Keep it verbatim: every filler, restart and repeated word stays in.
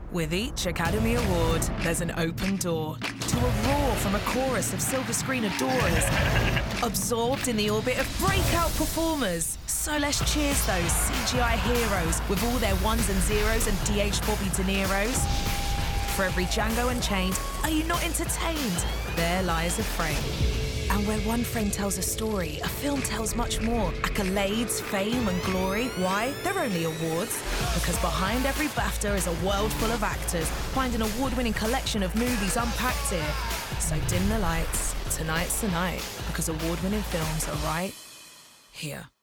With each Academy Award, there's an open door to a roar from a chorus of silver screen adorers, absorbed in the orbit of breakout performers. So let's cheers those C G I heroes with all their ones and zeros and D H Bobby De Niro's. For every Django Unchained, are you not entertained? There lies a frame. And where one frame tells a story, a film tells much more. Accolades, fame and glory. Why? They're only awards. Because behind every BAFTA is a world full of actors. Find an award-winning collection of movies unpacked here. So dim the lights. Tonight's the night. Because award-winning films are right here.